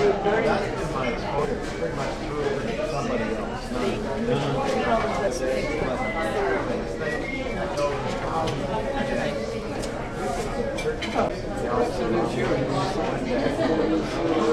my exposure. It's pretty much through somebody else.